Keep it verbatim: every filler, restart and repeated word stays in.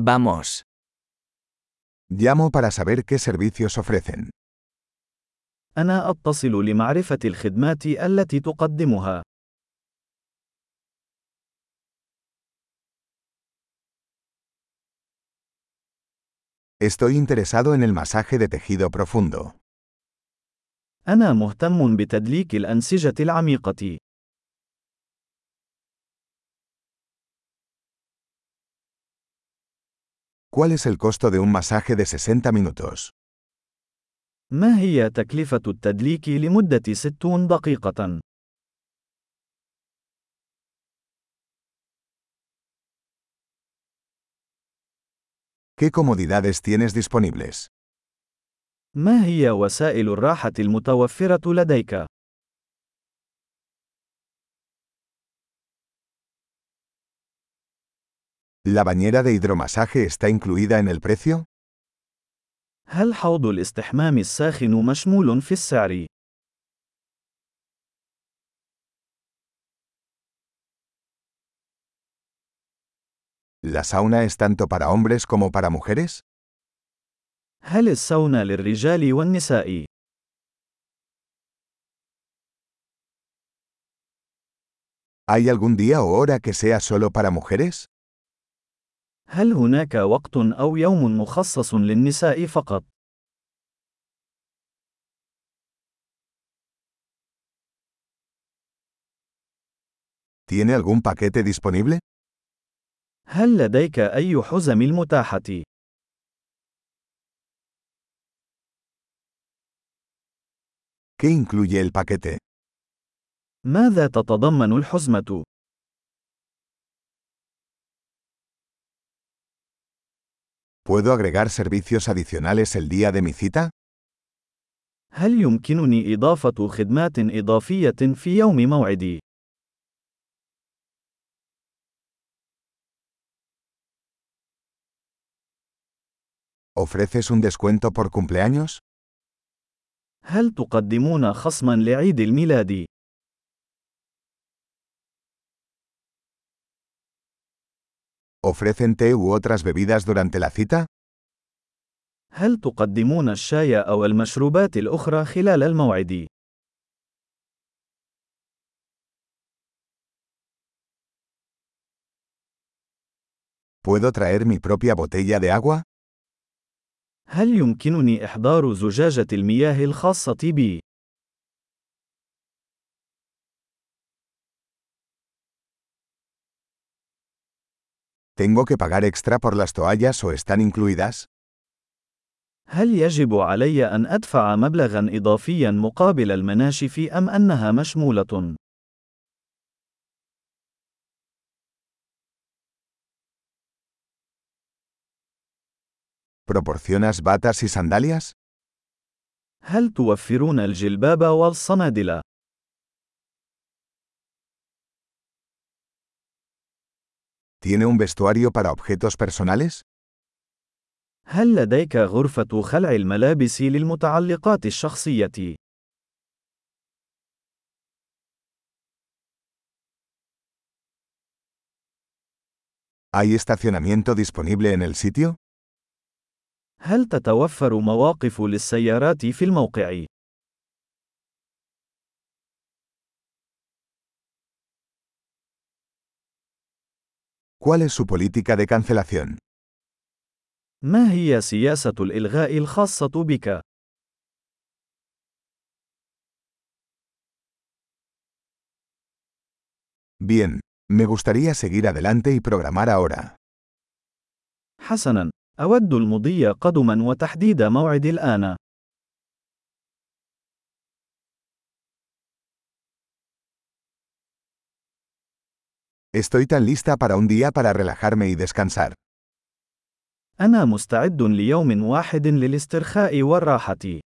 Vamos. Llamo para saber qué servicios ofrecen. أنا أتصل لمعرفة الخدمات التي تقدمها. Estoy interesado en el masaje de tejido profundo. أنا مهتم بتدليك الأنسجة العميقة. ¿Cuál es el costo de un masaje de sesenta minutos? ما هي تكلفة التدليك لمدة ستين دقيقة؟ ¿Qué comodidades tienes disponibles? ما هي وسائل الراحة المتوفرة لديك؟ ¿La bañera de hidromasaje está incluida en el precio? هل حوض الاستحمام الساخن مشمول في السعر؟ ¿La sauna es tanto para hombres como para mujeres? هل الساونا للرجال والنساء؟ ¿Hay algún día o hora que sea solo para mujeres? هل هناك وقت أو يوم مخصص للنساء فقط؟ ¿Tiene algún paquete disponible? هل لديك أي حزم المتاحة؟ ¿Qué incluye el paquete? ماذا تتضمن الحزمة؟ ¿Puedo agregar servicios adicionales el día de mi cita? هل يمكنني إضافة خدمات إضافية في يوم موعدي؟ ¿Ofreces un descuento por cumpleaños? هل تقدمون خصماً لعيد الميلاد؟ ¿Ofrecen té u otras bebidas durante la cita? هل تقدمون الشاي أو المشروبات الأخرى خلال الموعد؟ ¿Puedo traer mi propia botella de agua? هل يمكنني إحضار زجاجة المياه الخاصة بي؟ ¿Tengo que pagar extra por las toallas o están incluidas? هل يجب علي أن أدفع مبلغاً إضافياً مقابل المناشف أم أنها مشمولة؟ ¿Proporcionas batas y sandalias? هل توفرون الجلباب والصنادل؟ ¿Tiene un vestuario para objetos personales? هل لديك غرفة خلع الملابس للمتعلقات الشخصية؟ ¿Hay estacionamiento disponible en el sitio? هل تتوفر مواقف للسيارات في الموقع؟ ¿Cuál es su política de cancelación? ما هي سياسة الإلغاء الخاصة بك؟ Bien, me gustaría seguir adelante y programar ahora. حسناً، أود المضي قدماً وتحديد موعد الآن. Estoy tan lista para un día para relajarme y descansar. أنا مستعد ليوم واحد للاسترخاء والراحة.